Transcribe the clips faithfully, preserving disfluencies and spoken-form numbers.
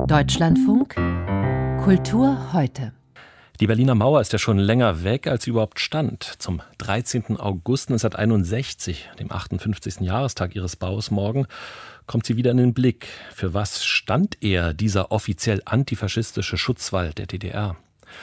Deutschlandfunk Kultur heute. Die Berliner Mauer ist ja schon länger weg, als sie überhaupt stand. Zum dreizehnten August neunzehnhunderteinundsechzig, dem achtundfünfzigsten Jahrestag ihres Baus morgen, kommt sie wieder in den Blick. Für was stand er, dieser offiziell antifaschistische Schutzwall der D D R?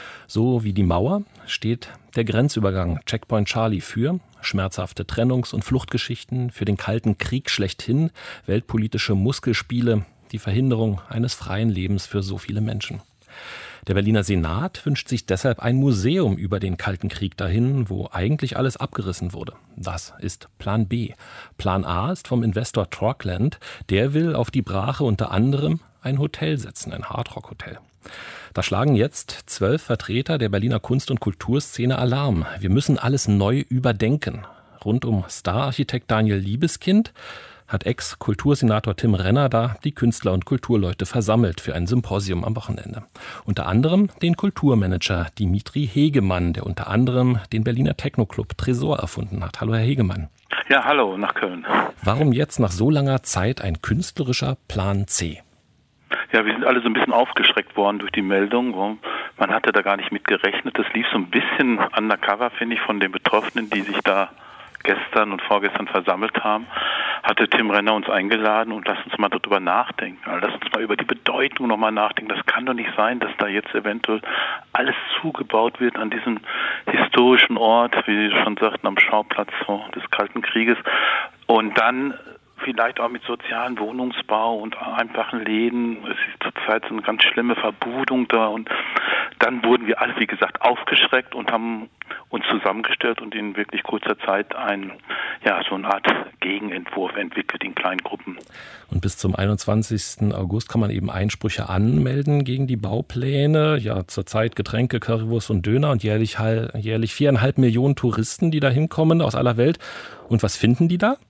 So wie die Mauer steht der Grenzübergang Checkpoint Charlie für schmerzhafte Trennungs- und Fluchtgeschichten, für den Kalten Krieg schlechthin, weltpolitische Muskelspiele, die Verhinderung eines freien Lebens für so viele Menschen. Der Berliner Senat wünscht sich deshalb ein Museum über den Kalten Krieg dahin, wo eigentlich alles abgerissen wurde. Das ist Plan B. Plan A ist vom Investor Torkland. Der will auf die Brache unter anderem ein Hotel setzen, ein Hardrock-Hotel. Da schlagen jetzt zwölf Vertreter der Berliner Kunst- und Kulturszene Alarm. Wir müssen alles neu überdenken. Rund um Stararchitekt Daniel Libeskind hat Ex-Kultursenator Tim Renner da die Künstler und Kulturleute versammelt für ein Symposium am Wochenende. Unter anderem den Kulturmanager Dimitri Hegemann, der unter anderem den Berliner Techno-Club Tresor erfunden hat. Hallo, Herr Hegemann. Ja, hallo, nach Köln. Warum jetzt nach so langer Zeit ein künstlerischer Plan C? Ja, wir sind alle so ein bisschen aufgeschreckt worden durch die Meldung. Man hatte da gar nicht mit gerechnet. Das lief so ein bisschen undercover, finde ich, von den Betroffenen, die sich da gestern und vorgestern versammelt haben, hatte Tim Renner uns eingeladen und lass uns mal darüber nachdenken. Also lass uns mal über die Bedeutung nochmal nachdenken. Das kann doch nicht sein, dass da jetzt eventuell alles zugebaut wird an diesem historischen Ort, wie Sie schon sagten, am Schauplatz des Kalten Krieges. Und dann vielleicht auch mit sozialen Wohnungsbau und einfachen Läden. Es ist zurzeit so eine ganz schlimme Verbuddung da. Und dann wurden wir alle, wie gesagt, aufgeschreckt und haben uns zusammengestellt und in wirklich kurzer Zeit ein, ja, so eine Art Gegenentwurf entwickelt in kleinen Gruppen. Und bis zum einundzwanzigsten August kann man eben Einsprüche anmelden gegen die Baupläne. Ja, zurzeit Getränke, Currywurst und Döner und jährlich, jährlich viereinhalb Millionen Touristen, die da hinkommen aus aller Welt. Und was finden die da?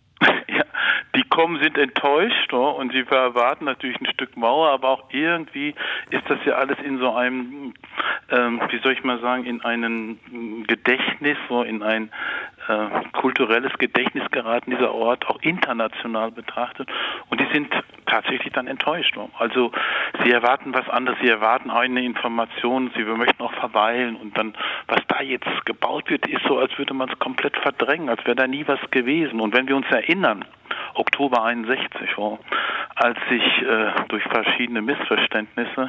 Die kommen, sind enttäuscht, oh, und sie erwarten natürlich ein Stück Mauer, aber auch irgendwie ist das ja alles in so einem, ähm, wie soll ich mal sagen, in einem Gedächtnis, so in ein äh, kulturelles Gedächtnis geraten, dieser Ort, auch international betrachtet. Und die sind tatsächlich dann enttäuscht. Oh. Also sie erwarten was anderes, sie erwarten eine Information, sie möchten auch verweilen. Und dann, was da jetzt gebaut wird, ist so, als würde man es komplett verdrängen, als wäre da nie was gewesen. Und wenn wir uns erinnern, Oktober einundsechzig, oh, als sich äh, durch verschiedene Missverständnisse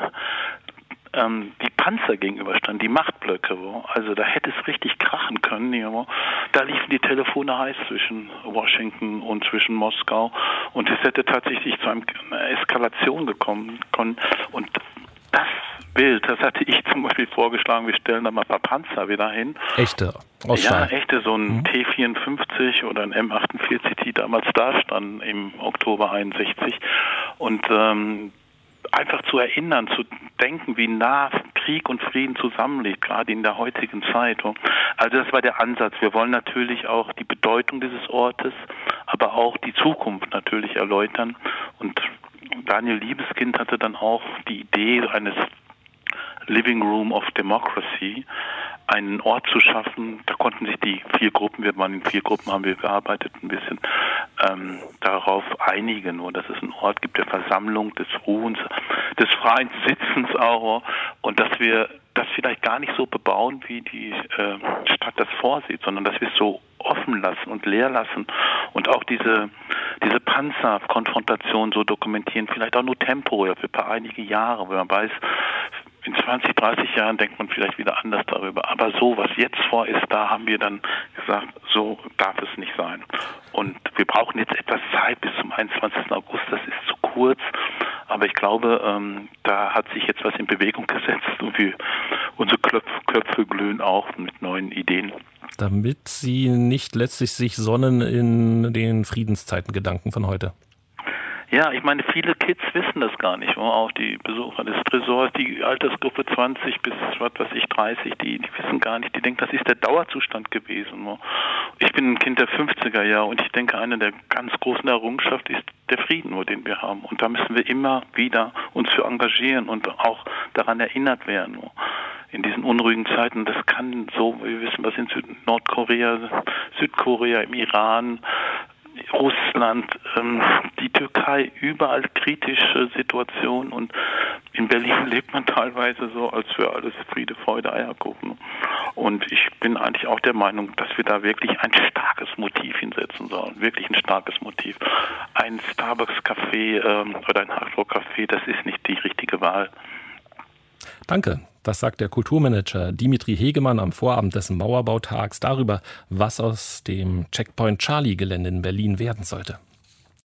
ähm, die Panzer gegenüberstanden, die Machtblöcke, oh, also da hätte es richtig krachen können. Ja, oh. Da liefen die Telefone heiß zwischen Washington und zwischen Moskau und es hätte tatsächlich zu einer Eskalation gekommen können. Und das Bild, das hatte ich zum Beispiel vorgeschlagen, wir stellen da mal ein paar Panzer wieder hin. Echte aus Stahl. Ja, echte, so ein mhm. T vierundfünfzig oder ein M achtundvierzig, die damals da standen im Oktober einundsechzig. Und ähm, einfach zu erinnern, zu denken, wie nah Krieg und Frieden zusammenliegt, gerade in der heutigen Zeit. Also das war der Ansatz. Wir wollen natürlich auch die Bedeutung dieses Ortes, aber auch die Zukunft natürlich erläutern. Und Daniel Libeskind hatte dann auch die Idee eines Living Room of Democracy, einen Ort zu schaffen. Da konnten sich die vier Gruppen, wir waren in vier Gruppen, haben wir gearbeitet, ein bisschen ähm, darauf einigen, und dass es einen Ort gibt der Versammlung, des Ruhens, des freien Sitzens auch, und dass wir das vielleicht gar nicht so bebauen, wie die äh, Stadt das vorsieht, sondern dass wir es so offen lassen und leer lassen und auch diese diese Panzerkonfrontation so dokumentieren, vielleicht auch nur temporär für ein paar einige Jahre, wenn man weiß, in zwanzig, dreißig Jahren denkt man vielleicht wieder anders darüber. Aber so, was jetzt vor ist, da haben wir dann gesagt, so darf es nicht sein. Und wir brauchen jetzt etwas Zeit bis zum einundzwanzigsten August, das ist zu kurz. Aber ich glaube, ähm, da hat sich jetzt was in Bewegung gesetzt und wir, unsere Köpfe, Köpfe glühen auch mit neuen Ideen. Damit Sie nicht letztlich sich sonnen in den Friedenszeitengedanken von heute. Ja, ich meine, viele Kids wissen das gar nicht. Auch die Besucher des Tresors, die Altersgruppe zwanzig bis, was weiß ich, dreißig, die, die wissen gar nicht. Die denken, das ist der Dauerzustand gewesen. Ich bin ein Kind der fünfziger Jahre und ich denke, eine der ganz großen Errungenschaften ist der Frieden, den wir haben. Und da müssen wir immer wieder uns für engagieren und auch daran erinnert werden. In diesen unruhigen Zeiten, das kann so, wir wissen, was in Süd- Nordkorea, Südkorea, im Iran, Russland, ähm, die Türkei, überall kritische Situationen und in Berlin lebt man teilweise so, als wäre alles Friede, Freude, Eierkuchen. Und ich bin eigentlich auch der Meinung, dass wir da wirklich ein starkes Motiv hinsetzen sollen, wirklich ein starkes Motiv. Ein Starbucks-Café ähm, oder ein Hardrock-Café, das ist nicht die richtige Wahl. Danke. Das sagt der Kulturmanager Dimitri Hegemann am Vorabend des Mauerbautags darüber, was aus dem Checkpoint Charlie-Gelände in Berlin werden sollte.